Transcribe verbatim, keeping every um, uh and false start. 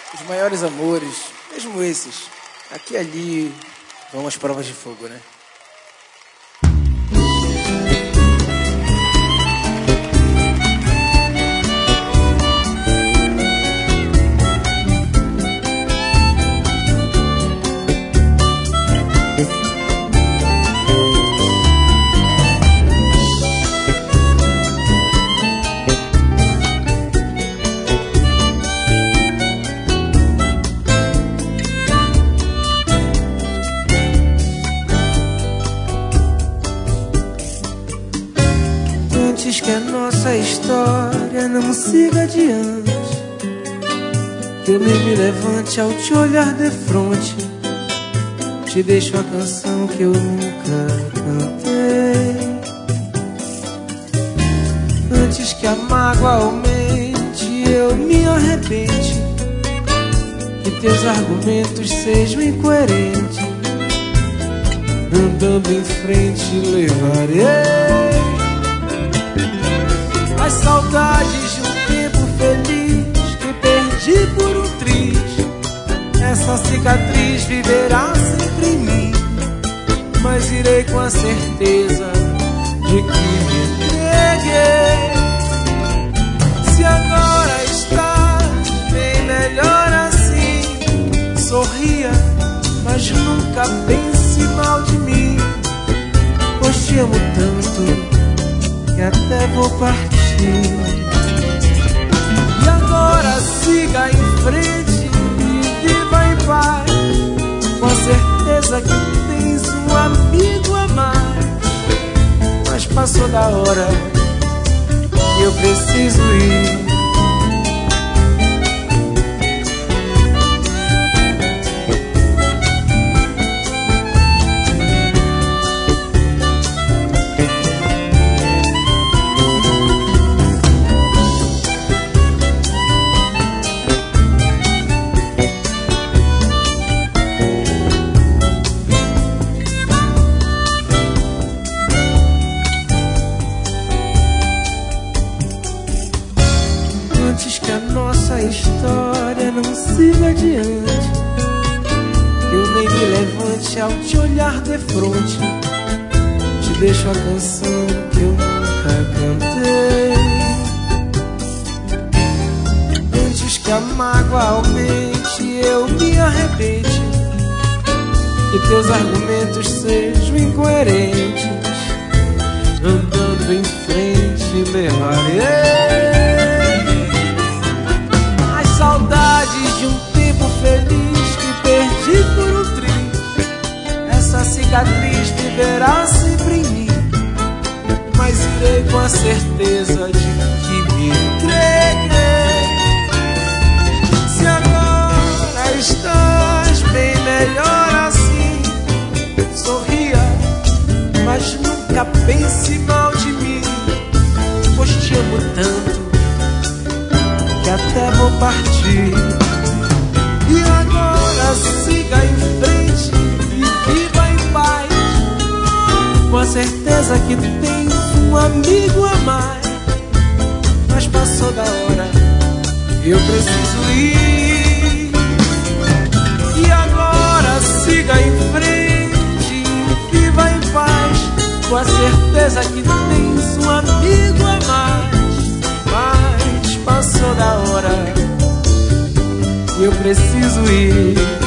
Os maiores amores, mesmo esses, aqui e ali, vão às provas de fogo, né? Antes que a nossa história não siga adiante, que eu nem me levante ao te olhar de frente, te deixo a canção que eu nunca cantei. Antes que a mágoa aumente, eu me arrepende, que teus argumentos sejam incoerentes, andando em frente levarei as saudades de um tempo feliz que perdi por um triz. Essa cicatriz viverá sempre em mim, mas irei com a certeza de que me entreguei. Se agora estás bem melhor assim, sorria, mas nunca pense mal de mim, pois te amo tanto que até vou partir. E agora siga em frente e viva em paz, com a certeza que tens um amigo a mais. Mas passou da hora e eu preciso ir. Antes que a nossa história não siga adiante, que eu nem me levante ao te olhar de frente, te deixo a canção que eu nunca cantei. Antes que a mágoa aumente, eu me arrepende, que teus argumentos sejam incoerentes, andando em frente levarei saudades de um tempo feliz que perdi por um triz. Essa cicatriz viverá sempre em mim, mas irei com a certeza de que me entreguei. Se agora estás bem melhor assim, sorria, mas nunca pense mal de mim, pois te amo tanto que até vou partir. E agora siga em frente e viva em paz, com a certeza que tens um amigo a mais. Mas passou da hora, eu preciso ir. E agora siga em frente e viva em paz, com a certeza que tens um amigo a mais. Mas passou da hora, eu preciso ir.